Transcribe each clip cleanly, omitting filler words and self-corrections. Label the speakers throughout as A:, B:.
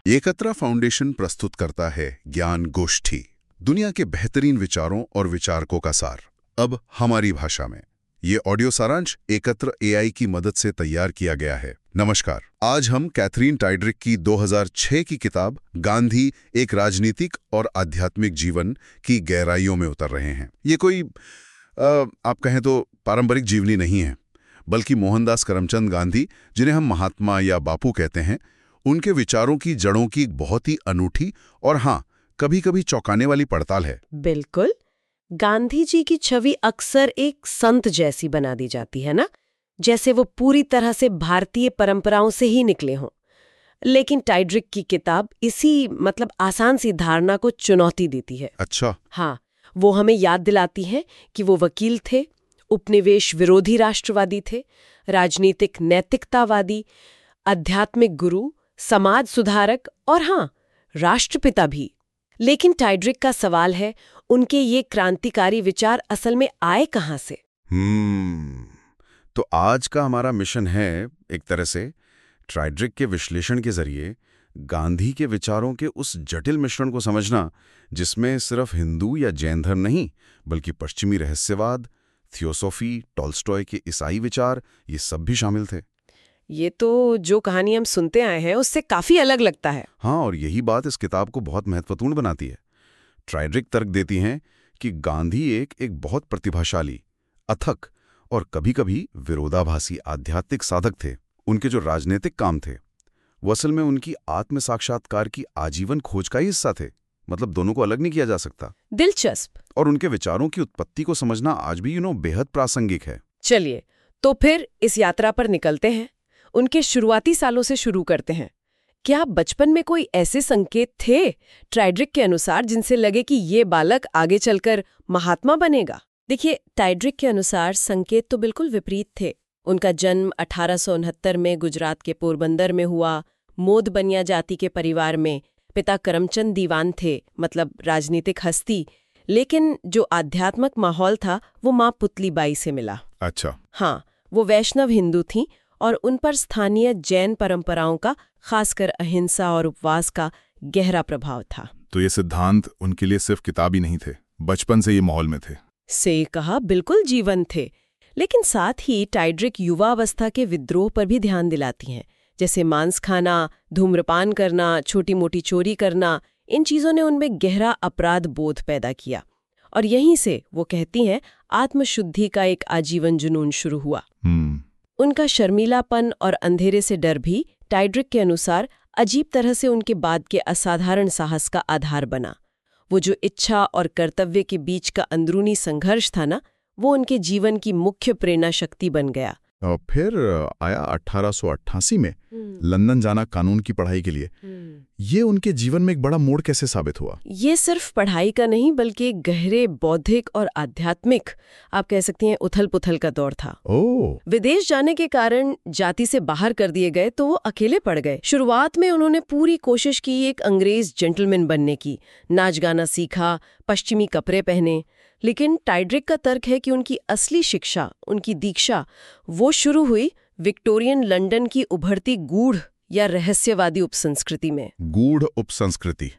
A: एकत्रा foundation प्रस्तुत करता है ज्ञान गोष्ठी, दुनिया के बेहतरीन विचारों और विचारकों का सार, अब हमारी भाषा में। ये ऑडियो सारांश एकत्र एआई की मदद से तैयार किया गया है। नमस्कार, आज हम कैथरीन टाइड्रिक की 2006 की किताब गांधी, एक राजनीतिक और आध्यात्मिक जीवन की गहराइयों में उतर रहे हैं। ये कोई आप कहें तो पारंपरिक जीवनी नहीं है, बल्कि मोहनदास करमचंद गांधी, जिन्हें हम महात्मा या बापू कहते हैं, उनके विचारों की जड़ों की एक बहुत ही अनूठी और हाँ, कभी-कभी चौंकाने वाली पड़ताल है।
B: बिल्कुल। गांधी जी की छवि अक्सर एक संत जैसी बना दी जाती है ना, जैसे वो पूरी तरह से भारतीय परंपराओं से ही निकले हों। लेकिन टाइड्रिक की किताब इसी आसान सी धारणा को चुनौती देती है।
A: अच्छा।
B: हाँ, वो हमें याद दिलाती है कि वो वकील थे, उपनिवेश विरोधी राष्ट्रवादी थे, राजनीतिक नैतिकतावादी, आध्यात्मिक गुरु, समाज सुधारक और हाँ, राष्ट्रपिता भी। लेकिन टाइड्रिक का सवाल है, उनके ये क्रांतिकारी विचार असल में आए कहाँ से?
A: तो आज का हमारा मिशन है एक तरह से टाइड्रिक के विश्लेषण के जरिए गांधी के विचारों के उस जटिल मिश्रण को समझना, जिसमें सिर्फ हिंदू या जैन धर्म नहीं, बल्कि पश्चिमी रहस्यवाद, थियोसॉफी, टॉल्स्टॉय के ईसाई विचार, ये सब भी शामिल थे।
B: ये तो जो कहानी हम सुनते आए हैं उससे काफी अलग लगता है।
A: हाँ, और यही बात इस किताब को बहुत महत्वपूर्ण बनाती है। टाइड्रिक तर्क देती हैं कि गांधी एक बहुत प्रतिभाशाली, अथक और कभी-कभी विरोधाभासी आध्यात्मिक साधक थे। उनके जो राजनीतिक काम थे वो असल में उनकी आत्म साक्षात्कार की आजीवन खोज का ही हिस्सा थे। दोनों को अलग नहीं किया जा सकता।
B: दिलचस्प।
A: और उनके विचारों की उत्पत्ति को समझना आज भी बेहद प्रासंगिक है।
B: चलिए, तो फिर इस यात्रा पर निकलते हैं। उनके शुरुआती सालों से शुरू करते हैं। क्या बचपन में कोई ऐसे संकेत थे टाइड्रिक के अनुसार जिनसे लगे कि ये बालक आगे चलकर महात्मा बनेगा? देखिए, टाइड्रिक के अनुसार संकेत तो बिल्कुल विपरीत थे। उनका जन्म 1869 में गुजरात के पोरबंदर में हुआ, मोद बनिया जाति के परिवार में। पिता करमचंद दीवान थे, राजनीतिक हस्ती, लेकिन जो आध्यात्मिक माहौल था वो माँ पुतलीबाई से मिला।
A: अच्छा।
B: हाँ, वो वैष्णव हिंदू थीं और उन पर स्थानीय जैन परंपराओं का, खासकर अहिंसा और उपवास का गहरा प्रभाव था।
A: तो ये सिद्धांत उनके लिए सिर्फ किताबी नहीं थे, बचपन से ये माहौल में थे।
B: से कहा बिल्कुल जीवन थे। लेकिन साथ ही टाइड्रिक युवा अवस्था के विद्रोह पर भी ध्यान दिलाती हैं, जैसे मांस खाना, धूम्रपान करना, छोटी मोटी चोरी करना। इन चीजों ने उनमें गहरा अपराध बोध पैदा किया और यहीं से वो कहती हैं आत्मशुद्धि का एक आजीवन जुनून शुरू हुआ। उनका शर्मीलापन और अंधेरे से डर भी टाइड्रिक के अनुसार अजीब तरह से उनके बाद के असाधारण साहस का आधार बना। वो जो इच्छा और कर्तव्य के बीच का अंदरूनी संघर्ष था ना, वो उनके जीवन की मुख्य प्रेरणा शक्ति बन गया।
A: और फिर आया 1888 में लंदन जाना कानून की पढ़ाई के लिए। ये उनके जीवन में एक बड़ा मोड़ कैसे साबित हुआ?
B: ये सिर्फ पढ़ाई का नहीं, बल्कि एक गहरे बौद्धिक और आध्यात्मिक, आप कह सकती हैं, उथल पुथल का दौर था। विदेश जाने के कारण जाति से बाहर कर दिए गए तो वो अकेले पड़ गए। शुरुआत में उन्होंने पूरी कोशिश की एक अंग्रेज जेंटलमैन बनने की, नाच गाना सीखा, पश्चिमी कपड़े पहने। लेकिन टाइड्रिक का तर्क है कि उनकी असली शिक्षा, उनकी दीक्षा, वो शुरू हुई विक्टोरियन लंदन की उभरती गूढ़ या रहस्यवादी उपसंस्कृति में।
A: गूढ़ उपसंस्कृति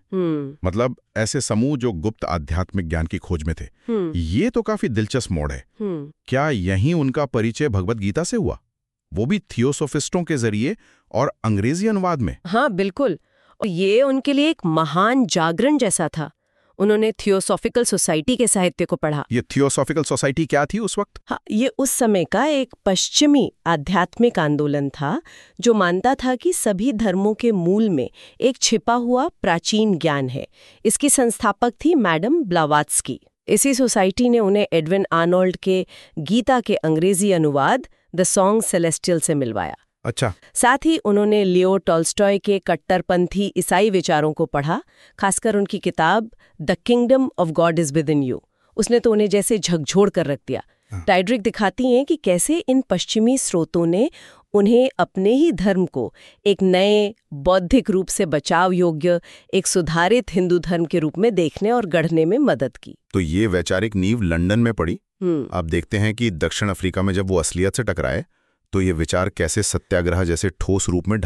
A: ऐसे समूह जो गुप्त आध्यात्मिक ज्ञान की खोज में थे। ये तो काफी दिलचस्प मोड़ है। क्या यहीं उनका परिचय भगवत गीता से हुआ, वो भी थियोसॉफिस्टों के जरिए और अंग्रेजी अनुवाद में?
B: हाँ, बिल्कुल। और ये उनके लिए एक महान जागरण जैसा था। उन्होंने थियोसॉफिकल सोसाइटी के साहित्य को पढ़ा।
A: ये थियोसॉफिकल सोसाइटी क्या थी उस वक्त?
B: हाँ, ये उस समय का एक पश्चिमी आध्यात्मिक आंदोलन था जो मानता था कि सभी धर्मों के मूल में एक छिपा हुआ प्राचीन ज्ञान है। इसकी संस्थापक थी मैडम ब्लावात्स्की। इसी सोसाइटी ने उन्हें एडविन आर्नोल्ड के गीता के अंग्रेजी अनुवाद द सॉन्ग सेलेस्टियल से मिलवाया।
A: अच्छा।
B: साथ ही उन्होंने लियो टॉल्स्टॉय के कट्टरपंथी ईसाई विचारों को पढ़ा, खासकर उनकी किताब the kingdom of God is within you. उसने तो उन्हें जैसे झकझोर कर रख दिया। टाइड्रिक दिखाती हैं कि कैसे इन पश्चिमी स्रोतों ने उन्हें अपने ही धर्म को एक नए बौद्धिक रूप से बचाव योग्य, एक सुधारित हिंदू धर्म के रूप में देखने और गढ़ने में मदद की।
A: तो ये वैचारिक नींव लंदन में पड़ी। आप देखते हैं कि दक्षिण अफ्रीका में जब वो असलियत से टकराए तो ये विचार कैसे सत्याग्रह जैसे ठोस रूप में ढले।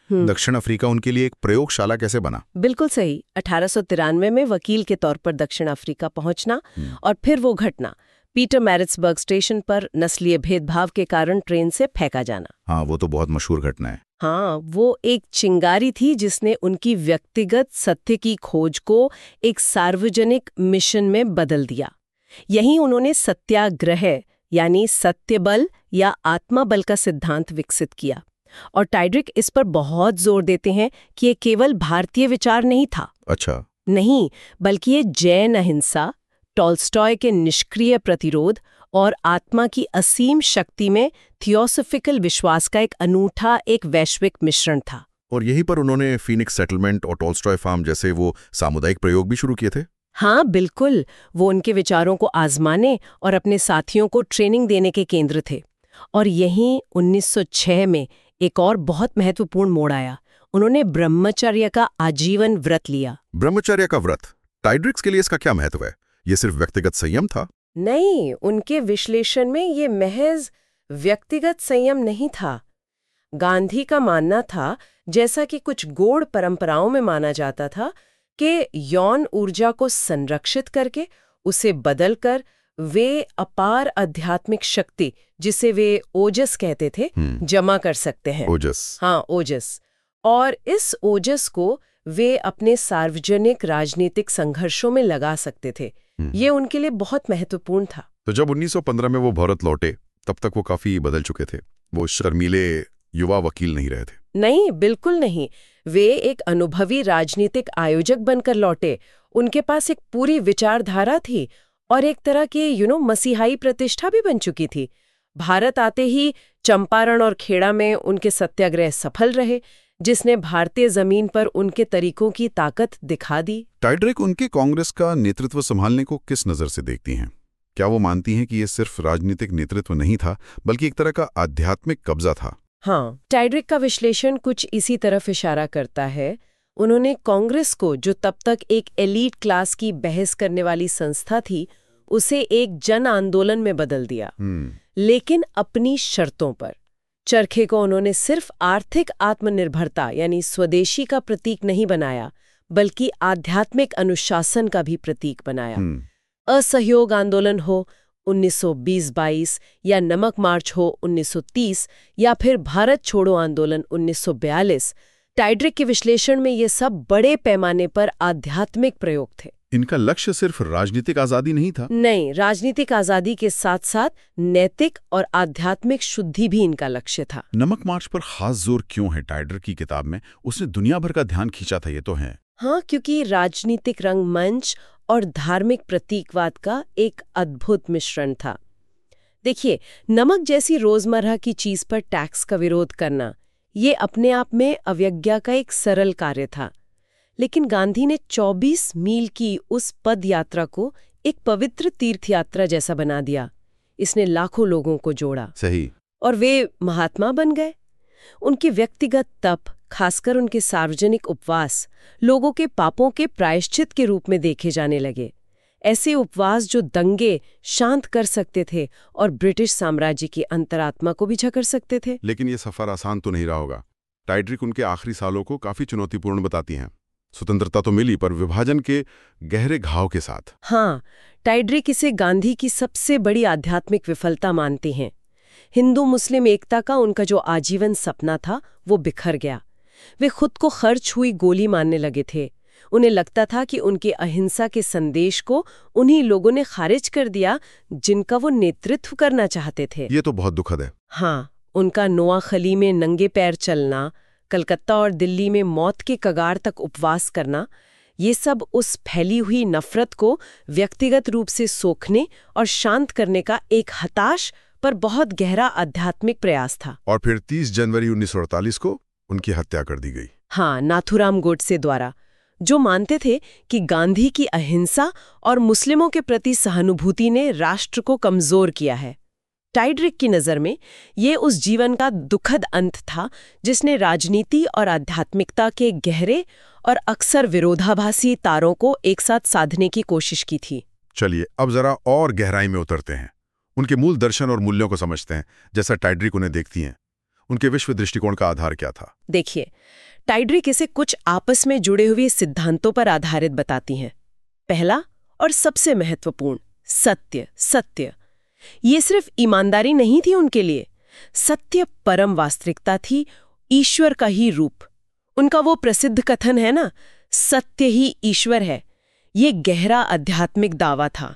A: दक्षिण अफ्रीका उनके लिए एक प्रयोगशाला कैसे बना?
B: बिल्कुल सही। 1893 में वकील के तौर पर दक्षिण अफ्रीका पहुंचना और फिर वो घटना पीटरमैरिट्सबर्ग स्टेशन पर नस्लीय भेदभाव के कारण ट्रेन से फेंका जाना।
A: हाँ, वो तो बहुत मशहूर घटना है।
B: हाँ, वो एक चिंगारी थी जिसने उनकी व्यक्तिगत सत्य की खोज को एक सार्वजनिक मिशन में बदल दिया। यहीं उन्होंने सत्याग्रह यानी सत्यबल या आत्मबल का सिद्धांत विकसित किया। और टाइड्रिक इस पर बहुत जोर देते हैं कि ये केवल भारतीय विचार नहीं था।
A: अच्छा।
B: नहीं, बल्कि ये जैन अहिंसा, टॉल्स्टॉय के निष्क्रिय प्रतिरोध और आत्मा की असीम शक्ति में थियोसॉफिकल विश्वास का एक अनूठा एक वैश्विक मिश्रण था।
A: और यहीं पर उन्होंने फीनिक्स सेटलमेंट और टॉल्स्टॉय फार्म जैसे वो सामुदायिक प्रयोग भी शुरू किए थे।
B: हाँ बिल्कुल, वो उनके विचारों को आजमाने और अपने साथियों को ट्रेनिंग देने के केंद्र थे। और यहीं 1906 में एक और बहुत महत्वपूर्ण मोड़ आया। उन्होंने ब्रह्मचर्य का आजीवन व्रत लिया।
A: ब्रह्मचर्य का व्रत, टाइड्रिक्स के लिए इसका क्या महत्व है? ये सिर्फ व्यक्तिगत संयम था?
B: नहीं, उनके विश्लेषण में ये महज व्यक्तिगत संयम नहीं था। गांधी का मानना था, जैसा कि कुछ गौड़ परंपराओं में माना जाता था, कि यौन ऊर्जा को संरक्षित करके उसे बदलकर वे अपार आध्यात्मिक शक्ति, जिसे वे ओजस कहते थे, जमा कर सकते हैं।
A: ओजस।
B: हाँ, ओजस। और इस ओजस को वे अपने सार्वजनिक राजनीतिक संघर्षों में लगा सकते थे। ये उनके लिए बहुत महत्वपूर्ण था।
A: तो जब 1915 में वो भारत लौटे, तब तक वो काफी बदल चुके थे। वो शर्मीले युवा वकील नहीं रहे थे।
B: नहीं, बिल्कुल नहीं। वे एक अनुभवी राजनीतिक आयोजक बनकर लौटे। उनके पास एक पूरी विचारधारा थी और एक तरह की मसीहाई प्रतिष्ठा भी बन चुकी थी। भारत आते ही चंपारण और खेड़ा में उनके सत्याग्रह सफल रहे, जिसने भारतीय जमीन पर उनके तरीकों की ताकत दिखा दी।
A: टाइड्रिक उनके कांग्रेस का नेतृत्व संभालने को किस नजर से देखती हैं? क्या वो मानती हैं कि ये सिर्फ राजनीतिक नेतृत्व नहीं था, बल्कि एक तरह का आध्यात्मिक कब्जा था?
B: हाँ, टाइड्रिक का विश्लेषण कुछ इसी तरफ इशारा करता है। उन्होंने कांग्रेस को, जो तब तक एक एलीट क्लास की बहस करने वाली संस्था थी, उसे एक जन आंदोलन में बदल दिया, लेकिन अपनी शर्तों पर। चरखे को उन्होंने सिर्फ आर्थिक आत्मनिर्भरता यानी स्वदेशी का प्रतीक नहीं बनाया, बल्कि आध्यात्मिक अनुशासन का भी प्रतीक बनाया। असहयोग आंदोलन हो 1920-22 या नमक मार्च हो 1930 या फिर भारत छोड़ो आंदोलन 1942, टाइड्रिक के विश्लेषण में ये सब बड़े पैमाने पर आध्यात्मिक प्रयोग थे।
A: इनका लक्ष्य सिर्फ राजनीतिक आजादी नहीं था?
B: नहीं, राजनीतिक आजादी के साथ साथ नैतिक और आध्यात्मिक शुद्धि भी इनका लक्ष्य था।
A: नमक मार्च पर खास जोर क्यों है? टाइड्रिक की किताब में उसने दुनिया भर का ध्यान खींचा था, ये तो है।
B: हाँ, क्योंकि राजनीतिक रंगमंच और धार्मिक प्रतीकवाद का एक अद्भुत मिश्रण था। देखिए, नमक जैसी रोजमर्रा की चीज पर टैक्स का विरोध करना, ये अपने आप में अवज्ञा का एक सरल कार्य था। लेकिन गांधी ने 24 मील की उस पद यात्रा को एक पवित्र तीर्थ यात्रा जैसा बना दिया। इसने लाखों लोगों को जोड़ा।
A: सही।
B: और वे महात्मा बन गए। उनके व्यक्तिगत तप, खासकर उनके सार्वजनिक उपवास, लोगों के पापों के प्रायश्चित के रूप में देखे जाने लगे। ऐसे उपवास जो दंगे शांत कर सकते थे और ब्रिटिश साम्राज्य की अंतरात्मा को भी झकड़ सकते थे।
A: लेकिन ये सफर आसान तो नहीं रहा होगा। टाइड्रिक उनके आखिरी सालों को काफी चुनौतीपूर्ण बताती हैं। स्वतंत्रता तो मिली, पर विभाजन के गहरे घाव के साथ।
B: हाँ, टाइड्रिक इसे गांधी की सबसे बड़ी आध्यात्मिक विफलता मानती हैं। हिंदू मुस्लिम एकता का उनका जो आजीवन सपना था, वो बिखर गया। वे खुद को खर्च हुई गोली मानने लगे थे। उन्हें लगता था कि उनके अहिंसा के संदेश को उन्हीं लोगों ने खारिज कर दिया जिनका वो नेतृत्व करना चाहते थे।
A: ये तो बहुत दुखद है।
B: हाँ, उनका नोआखली में नंगे पैर चलना, कलकत्ता और दिल्ली में मौत के कगार तक उपवास करना, ये सब उस फैली हुई नफरत को व्यक्तिगत रूप से सोखने और शांत करने का एक हताश पर बहुत गहरा आध्यात्मिक प्रयास था।
A: और फिर 30 जनवरी 1948 को उनकी हत्या कर दी गई।
B: हाँ, नाथूराम गोडसे द्वारा, जो मानते थे कि गांधी की अहिंसा और मुस्लिमों के प्रति सहानुभूति ने राष्ट्र को कमजोर किया है। टाइड्रिक की नज़र में ये उस जीवन का दुखद अंत था जिसने राजनीति और आध्यात्मिकता के गहरे और अक्सर विरोधाभासी तारों को एक साथ साधने की कोशिश की थी।
A: चलिए अब जरा और गहराई में उतरते हैं, उनके मूल दर्शन और मूल्यों को समझते हैं, जैसा टाइड्रिक उन्हें देखती हैं। उनके विश्व दृष्टिकोण का आधार क्या था?
B: देखिए, टाइड्रिक इसे कुछ आपस में जुड़े हुए सिद्धांतों पर आधारित बताती हैं। पहला और सबसे महत्वपूर्ण, सत्य। सत्य ये सिर्फ ईमानदारी नहीं थी उनके लिए, सत्य परम वास्तविकता थी, ईश्वर का ही रूप। उनका वो प्रसिद्ध कथन है ना, सत्य ही ईश्वर है। ये गहरा आध्यात्मिक दावा था।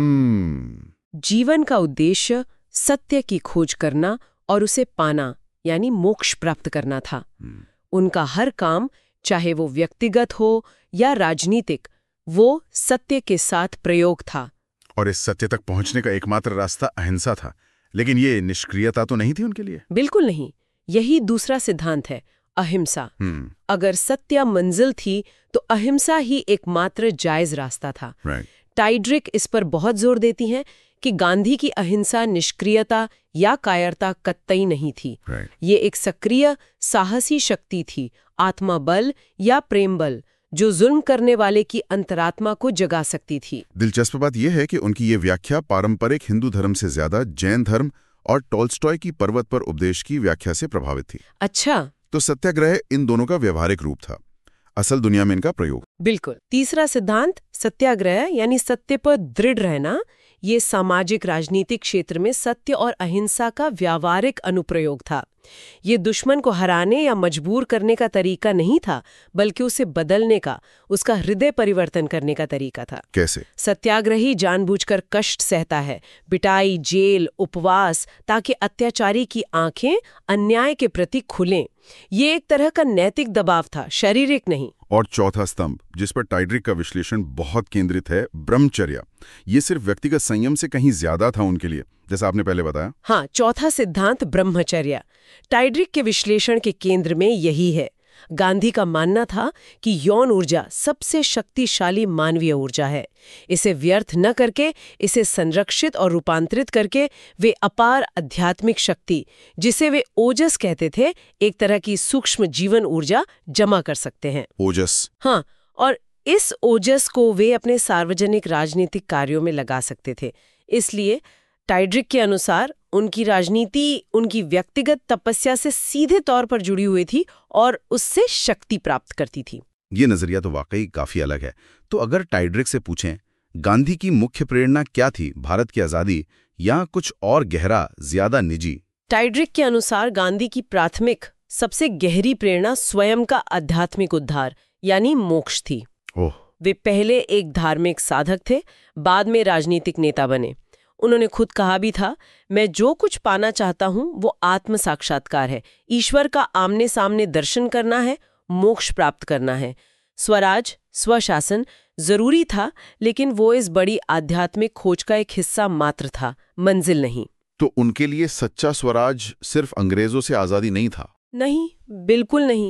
B: जीवन का उद्देश्य सत्य की खोज करना और उसे पाना, यानी मोक्ष प्राप्त करना था। उनका हर काम, चाहे वो व्यक्तिगत हो या राजनीतिक, वो सत्य के साथ प्रयोग था।
A: और इस सत्य तक पहुंचने का एकमात्र रास्ता अहिंसा था। लेकिन ये निष्क्रियता तो नहीं थी उनके लिए?
B: बिल्कुल नहीं। यही दूसरा सिद्धांत है, अहिंसा। अगर सत्य मंजिल थी तो अहिंसा ही एकमात्र जायज रास्ता था। टाइड्रिक इस पर बहुत जोर देती हैं कि गांधी की अहिंसा निष्क्रियता या कायरता कतई नहीं थी। ये एक सक्रिय, साहसी शक्ति थी, आत्मा बल या प्रेम बल, जो जुल्म करने वाले की अंतरात्मा को जगा सकती थी।
A: दिलचस्प बात यह है कि उनकी ये व्याख्या पारंपरिक हिंदू धर्म से ज्यादा जैन धर्म और टॉल्स्टॉय की पर्वत पर उपदेश की व्याख्या से प्रभावित थी।
B: अच्छा,
A: तो सत्याग्रह इन दोनों का व्यवहारिक रूप था, असल दुनिया में इनका प्रयोग।
B: बिल्कुल। तीसरा सिद्धांत, सत्याग्रह यानी सत्य पर दृढ़ रहना, ये सामाजिक राजनीतिक क्षेत्र में सत्य और अहिंसा का व्यावहारिक अनुप्रयोग था। ये दुश्मन को हराने या मजबूर करने का तरीका नहीं था, बल्कि उसे बदलने का, उसका हृदय परिवर्तन करने का तरीका था।
A: कैसे?
B: सत्याग्रही जानबूझकर कष्ट सहता है, पिटाई, जेल, उपवास, ताकि अत्याचारी की आंखें अन्याय के प्रति खुलें। ये एक तरह का नैतिक दबाव था, शारीरिक नहीं।
A: और चौथा स्तंभ, जिस पर टाइड्रिक का विश्लेषण बहुत केंद्रित है, ब्रह्मचर्य। ये सिर्फ व्यक्तिगत संयम से कहीं ज्यादा था उनके लिए, जैसा आपने पहले बताया।
B: हाँ, चौथा सिद्धांत ब्रह्मचर्य टाइड्रिक के विश्लेषण के केंद्र में यही है। गांधी का मानना था कि यौन ऊर्जा सबसे शक्तिशाली मानवीय ऊर्जा है। इसे व्यर्थ न करके, इसे संरक्षित और रूपांतरित करके वे अपार आध्यात्मिक शक्ति, जिसे वे ओजस कहते थे, एक तरह की सूक्ष्म जीवन ऊर्जा जमा कर सकते हैं।
A: ओजस?
B: हाँ, और इस ओजस को वे अपने सार्वजनिक राजनीतिक कार्यों में लगा सकते थे। इसलिए टाइड्रिक के अनुसार उनकी राजनीति उनकी व्यक्तिगत तपस्या से सीधे तौर पर जुड़ी हुई थी और उससे शक्ति प्राप्त करती थी।
A: ये नजरिया तो वाकई काफी अलग है। तो अगर टाइड्रिक से पूछें, गांधी की मुख्य प्रेरणा क्या थी, भारत की आजादी या कुछ और गहरा, ज्यादा निजी?
B: टाइड्रिक के अनुसार गांधी की प्राथमिक, सबसे गहरी प्रेरणा स्वयं का आध्यात्मिक उद्धार यानी मोक्ष थी। वे पहले एक धार्मिक साधक थे, बाद में राजनीतिक नेता बने। उन्होंने खुद कहा भी था, मैं जो कुछ पाना चाहता हूं वो आत्म साक्षात्कार है, ईश्वर का आमने सामने दर्शन करना है, मोक्ष प्राप्त करना है। स्वराज, स्वशासन जरूरी था, लेकिन वो इस बड़ी आध्यात्मिक खोज का एक हिस्सा मात्र था, मंजिल नहीं।
A: तो उनके लिए सच्चा स्वराज सिर्फ अंग्रेजों से आजादी नहीं था?
B: नहीं, बिल्कुल नहीं।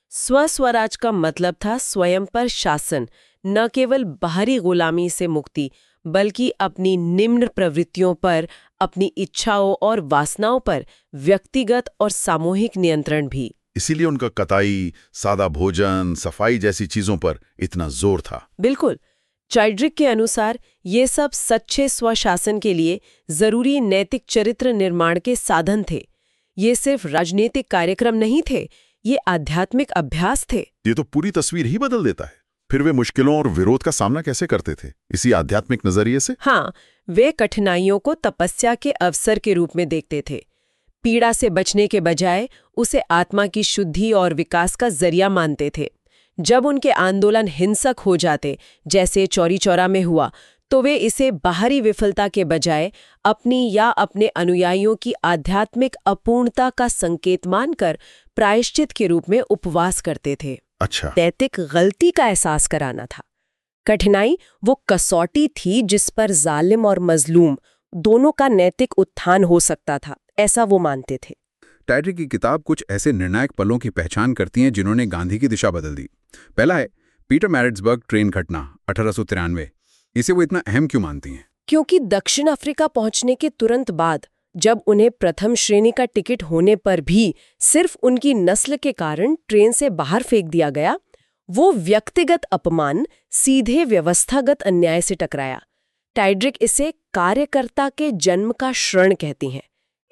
B: स्वराज का मतलब था स्वयं पर शासन, न केवल बाहरी गुलामी से मुक्ति, बल्कि अपनी निम्न प्रवृत्तियों पर, अपनी इच्छाओं और वासनाओं पर व्यक्तिगत और सामूहिक नियंत्रण भी।
A: इसीलिए उनका कताई, सादा भोजन, सफाई जैसी चीजों पर इतना जोर था।
B: बिल्कुल। टाइड्रिक के अनुसार ये सब सच्चे स्वशासन के लिए जरूरी नैतिक चरित्र निर्माण के साधन थे। ये सिर्फ राजनीतिक कार्यक्रम नहीं थे, ये आध्यात्मिक अभ्यास थे।
A: ये तो पूरी तस्वीर ही बदल देता है। फिर वे मुश्किलों और विरोध का सामना कैसे करते थे, इसी आध्यात्मिक नजरिए से?
B: हाँ, वे कठिनाइयों को तपस्या के अवसर के रूप में देखते थे। पीड़ा से बचने के बजाय उसे आत्मा की शुद्धि और विकास का जरिया मानते थे। जब उनके आंदोलन हिंसक हो जाते, जैसे चौरी चौरा में हुआ, तो वे इसे बाहरी विफलता के बजाय अपनी या अपने अनुयायियों की आध्यात्मिक अपूर्णता का संकेत मानकर प्रायश्चित के रूप में उपवास करते थे।
A: अच्छा।
B: नैतिक गलती का एहसास कराना था। कठिनाई वो कसौटी थी जिस पर जालिम और मजलूम दोनों का नैतिक उत्थान हो सकता था, ऐसा वो मानते थे।
A: टाइड्रिक की किताब कुछ ऐसे निर्णायक पलों की पहचान करती हैं जिन्होंने गांधी की दिशा बदल दी। पहला है पीटर मैरिट्सबर्ग ट्रेन घटना 1893। इसे वो इतना अहम क्यों मानती हैं?
B: क्योंकि दक्षिण अफ्रीका पहुंचने के तुरंत बाद, जब उन्हें प्रथम श्रेणी का टिकट होने पर भी सिर्फ उनकी नस्ल के कारण ट्रेन से बाहर फेंक दिया गया, वो व्यक्तिगत अपमान सीधे व्यवस्थागत अन्याय से टकराया। टाइड्रिक इसे कार्यकर्ता के जन्म का क्षण कहती हैं।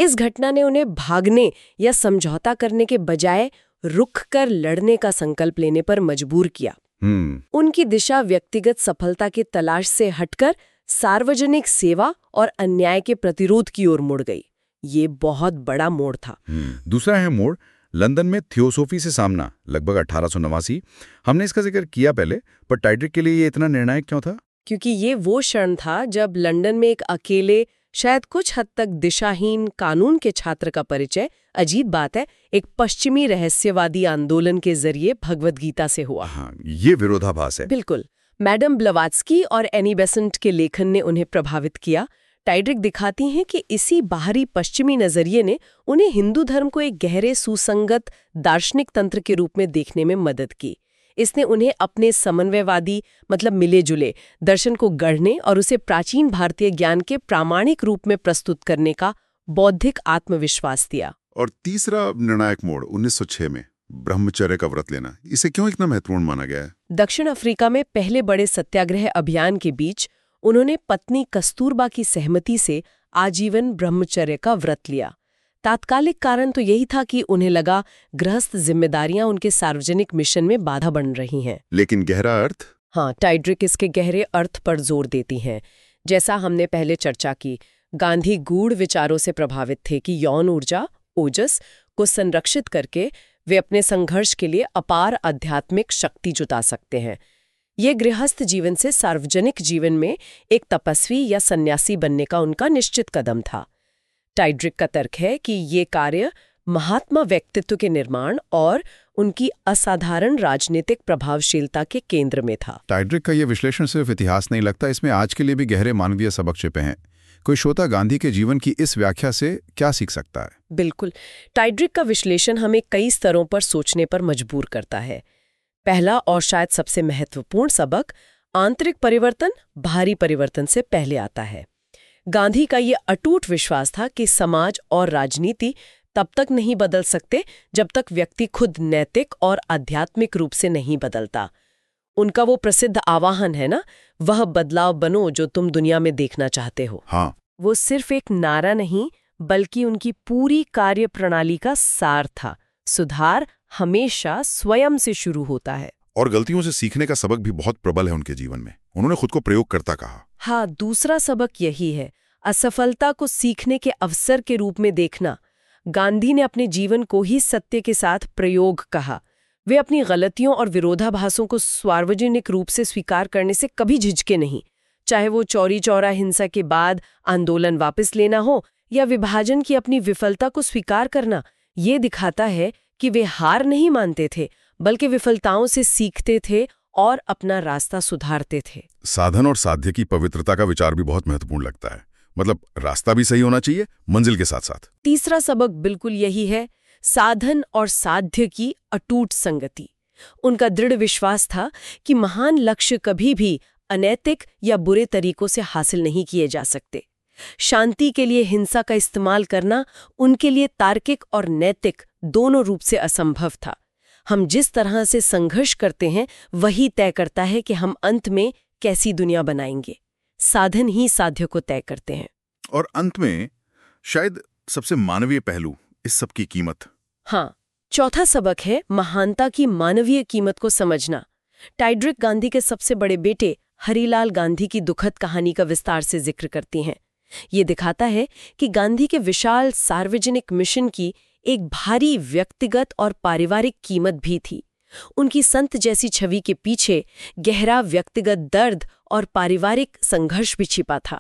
B: इस घटना ने उन्हें भागने या समझौता करने के बजाय रुक कर लड़ने का संकल्प लेने पर मजबूर किया। उनकी दिशा व्यक्तिगत सफलता की तलाश से हटकर सार्वजनिक सेवा और अन्याय के प्रतिरोध की ओर मुड़ गई। ये बहुत बड़ा मोड़ था।
C: दूसरा है मोड़ लंदन में थियोसॉफी से सामना, लगभग 1889। हमने इसका जिक्र किया पहले, पर टाइड्रिक के लिए ये इतना निर्णायक क्यों था?
B: क्योंकि ये वो क्षण था जब लंदन में एक अकेले, शायद कुछ हद तक दिशाहीन कानून के छात्र का परिचय, अजीब बात है, एक पश्चिमी रहस्यवादी आंदोलन के जरिए भगवद गीता से हुआ।
C: हाँ, ये विरोधाभास है।
B: बिल्कुल। मैडम ब्लवात्स्की और एनी बेसेंट के लेखन ने उन्हें प्रभावित किया। टाइड्रिक दिखाती हैं कि इसी बाहरी पश्चिमी नजरिए ने उन्हें हिंदू धर्म को एक गहरे सुसंगत दार्शनिक तंत्र के रूप में देखने में मदद की। इसने उन्हें अपने समन्वयवादी मतलब मिले-जुले दर्शन को गढ़ने और उसे प्राचीन भारतीय ज्ञान के प्रामाणिक रूप में प्रस्तुत करने का बौद्धिक आत्मविश्वास दिया।
A: और तीसरा निर्णायक मोड़ 1906 में ब्रह्मचर्य का व्रत लेना, इसे क्यों इतना महत्वपूर्ण माना गया है?
B: दक्षिण अफ्रीका में पहले बड़े सत्याग्रह अभियान के बीच उन्होंने पत्नी कस्तूरबा की सहमति से आजीवन ब्रह्मचर्य का व्रत लिया। तात्कालिक कारण तो यही था कि उन्हें लगा गृहस्थ जिम्मेदारियां उनके सार्वजनिक मिशन में बाधा बन रही हैं।
A: लेकिन गहरा अर्थ?
B: हाँ, टाइड्रिक इसके गहरे अर्थ पर जोर देती हैं। जैसा हमने पहले चर्चा की, गांधी गूढ़ विचारों से प्रभावित थे कि यौन ऊर्जा, ओजस को संरक्षित करके वे अपने संघर्ष के लिए अपार आध्यात्मिक शक्ति जुटा सकते हैं। ये गृहस्थ जीवन से सार्वजनिक जीवन में एक तपस्वी या सन्यासी बनने का उनका निश्चित कदम था। टाइड्रिक का तर्क है कि ये कार्य महात्मा व्यक्तित्व के निर्माण और उनकी असाधारण राजनीतिक प्रभावशीलता के केंद्र में था।
C: टाइड्रिक का ये विश्लेषण सिर्फ इतिहास नहीं लगता, इसमें आज के लिए भी गहरे मानवीय सबक छिपे हैं। कोई श्रोता गांधी के जीवन की इस व्याख्या से क्या सीख सकता है?
B: बिल्कुल, टाइड्रिक का विश्लेषण हमें कई स्तरों पर सोचने पर मजबूर करता है। पहला और शायद सबसे महत्वपूर्ण सबक, आंतरिक परिवर्तन बाहरी परिवर्तन से पहले आता है। गांधी का ये अटूट विश्वास था कि समाज और राजनीति तब तक नहीं बदल सकते जब तक व्यक्ति खुद नैतिक और आध्यात्मिक रूप से नहीं बदलता। उनका वो प्रसिद्ध आह्वान है ना, वह बदलाव बनो जो तुम दुनिया में देखना चाहते हो।
A: हाँ।
B: वो सिर्फ एक नारा नहीं, बल्कि उनकी पूरी कार्यप्रणाली का सार था। सुधार हमेशा स्वयं से शुरू होता है।
A: और गलतियों से सीखने का सबक भी बहुत प्रबल है उनके जीवन में। उन्होंने खुद को प्रयोगकर्ता कहा।
B: हाँ, दूसरा सबक यही है, असफलता को सीखने के अवसर के रूप में देखना। गांधी ने अपने जीवन को ही सत्य के साथ प्रयोग कहा। वे अपनी गलतियों और विरोधाभासों को सार्वजनिक रूप से स्वीकार करने से कभी झिझके नहीं, चाहे वो चौरी चौरा हिंसा के बाद आंदोलन वापस लेना हो या विभाजन की अपनी विफलता को स्वीकार करना। ये दिखाता है कि वे हार नहीं मानते थे, बल्कि विफलताओं से सीखते थे और अपना रास्ता सुधारते थे।
A: साधन और साध्य की पवित्रता का विचार भी बहुत महत्वपूर्ण लगता है। मतलब रास्ता भी सही होना चाहिए मंजिल के साथ साथ।
B: तीसरा सबक बिल्कुल यही है, साधन और साध्य की अटूट संगति। उनका दृढ़ विश्वास था कि महान लक्ष्य कभी भी अनैतिक या बुरे तरीकों से हासिल नहीं किए जा सकते। शांति के लिए हिंसा का इस्तेमाल करना उनके लिए तार्किक और नैतिक दोनों रूप से असंभव था। हम जिस तरह से संघर्ष करते हैं वही तय करता है कि हम अंत में कैसी दुनिया बनाएंगे। साधन ही साध्य को तय करते हैं।
A: और अंत में शायद सबसे मानवीय पहलू, इस सब की कीमत।
B: हाँ, चौथा सबक है महानता की मानवीय कीमत को समझना। टाइड्रिक गांधी के सबसे बड़े बेटे हरिलाल गांधी की दुखद कहानी का विस्तार से जिक्र करती हैं। ये दिखाता है कि गांधी के विशाल सार्वजनिक मिशन की एक भारी व्यक्तिगत और पारिवारिक कीमत भी थी। उनकी संत जैसी छवि के पीछे गहरा व्यक्तिगत दर्द और पारिवारिक संघर्ष भी छिपा था।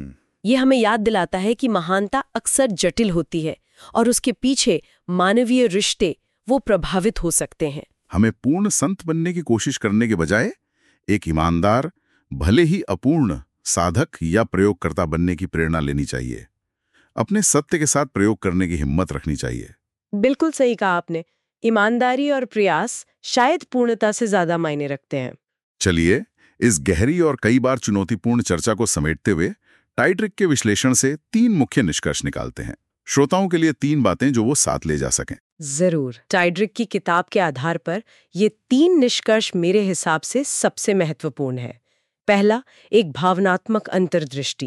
B: ये हमें याद दिलाता है कि महानता अक्सर जटिल होती है और उसके पीछे मानवीय रिश्ते वो प्रभावित हो सकते हैं।
A: हमें पूर्ण संत बनने की कोशिश करने के बजाय एक ईमानदार, भले ही अपूर्ण साधक या प्रयोगकर्ता बनने की प्रेरणा लेनी चाहिए। अपने सत्य के साथ प्रयोग करने की हिम्मत रखनी चाहिए।
B: बिल्कुल सही कहा आपने। ईमानदारी और प्रयास शायद पूर्णता से ज्यादा मायने रखते हैं।
A: चलिए, इस गहरी और कई बार चुनौतीपूर्ण चर्चा को समेटते हुए टाइड्रिक के विश्लेषण से 3 मुख्य निष्कर्ष निकालते हैं। श्रोताओं के लिए 3 बातें जो वो साथ ले जा सकें।
B: जरूर। टाइड्रिक की किताब के आधार पर ये 3 निष्कर्ष मेरे हिसाब से सबसे महत्वपूर्ण है। पहला, एक भावनात्मक अंतर्दृष्टि।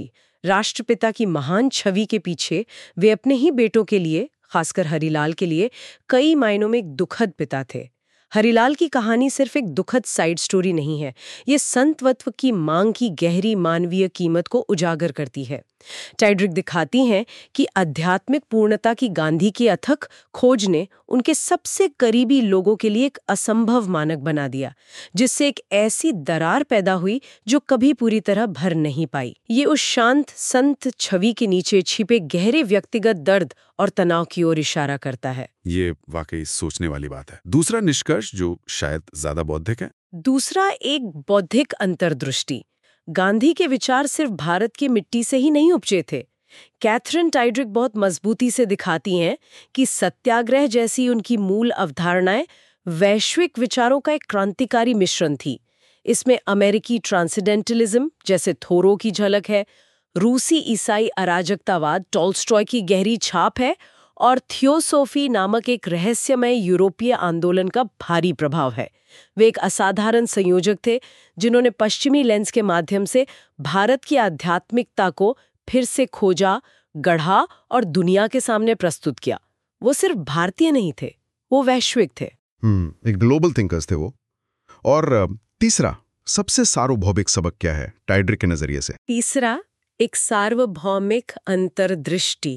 B: राष्ट्रपिता की महान छवि के पीछे वे अपने ही बेटों के लिए, खासकर हरिलाल के लिए, कई मायनों में एक दुखद पिता थे। हरिलाल की कहानी सिर्फ एक दुखद साइड स्टोरी नहीं है, ये संतत्व की मांग की गहरी मानवीय कीमत को उजागर करती है। टाइड्रिक दिखाती हैं कि आध्यात्मिक पूर्णता की गांधी की अथक खोज ने उनके सबसे करीबी लोगों के लिए एक असंभव मानक बना दिया, जिससे एक ऐसी दरार पैदा हुई जो कभी पूरी तरह भर नहीं पाई। ये उस शांत संत छवि के नीचे छिपे गहरे व्यक्तिगत दर्द और तनाव की ओर इशारा करता है।
A: ये वाकई सोचने वाली बात है। दूसरा निष्कर्ष जो शायद ज्यादा बौद्धिक है,
B: दूसरा एक बौद्धिक अंतर्दृष्टि। गांधी के विचार सिर्फ भारत की मिट्टी से ही नहीं उपजे थे। कैथरीन टाइड्रिक बहुत मजबूती से दिखाती हैं कि सत्याग्रह जैसी उनकी मूल अवधारणाएं वैश्विक विचारों का एक क्रांतिकारी मिश्रण थी। इसमें अमेरिकी ट्रांसेंडेंटलिज्म जैसे थोरो की झलक है, रूसी ईसाई अराजकतावाद टॉल्स्टॉय की गहरी छाप है, और थियोसोफी नामक एक रहस्यमय यूरोपीय आंदोलन का भारी प्रभाव है। वे एक असाधारण संयोजक थे जिन्होंने पश्चिमी लेंस के माध्यम से भारत की आध्यात्मिकता को फिर से खोजा, गढ़ा और दुनिया के सामने प्रस्तुत किया। वो सिर्फ भारतीय नहीं थे, वो वैश्विक थे।
A: एक ग्लोबल थिंकर्स थे वो। और तीसरा सबसे सार्वभौमिक सबक क्या है टाइड्रिक के नजरिए से?
B: तीसरा एक सार्वभौमिक अंतर्दृष्टि।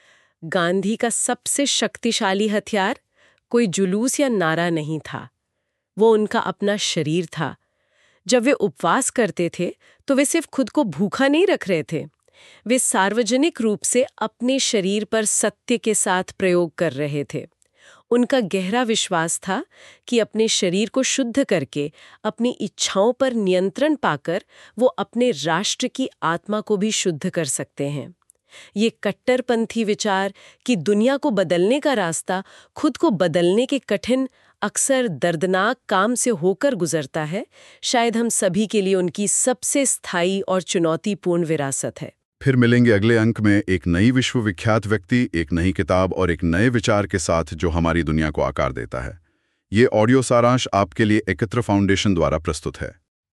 B: गांधी का सबसे शक्तिशाली हथियार कोई जुलूस या नारा नहीं था, वो उनका अपना शरीर था। जब वे उपवास करते थे तो वे सिर्फ खुद को भूखा नहीं रख रहे थे, वे सार्वजनिक रूप से अपने शरीर पर सत्य के साथ प्रयोग कर रहे थे। उनका गहरा विश्वास था कि अपने शरीर को शुद्ध करके, अपनी इच्छाओं पर नियंत्रण पाकर वो अपने राष्ट्र की आत्मा को भी शुद्ध कर सकते हैं। ये कट्टरपंथी विचार कि दुनिया को बदलने का रास्ता खुद को बदलने के कठिन, अक्सर दर्दनाक काम से होकर गुजरता है, शायद हम सभी के लिए उनकी सबसे स्थायी और चुनौतीपूर्ण विरासत है।
A: फिर मिलेंगे अगले अंक में एक नई विश्वविख्यात व्यक्ति, एक नई किताब और एक नए विचार के साथ जो हमारी दुनिया को आकार देता है। ये ऑडियो सारांश आपके लिए एकत्र फाउंडेशन द्वारा प्रस्तुत है।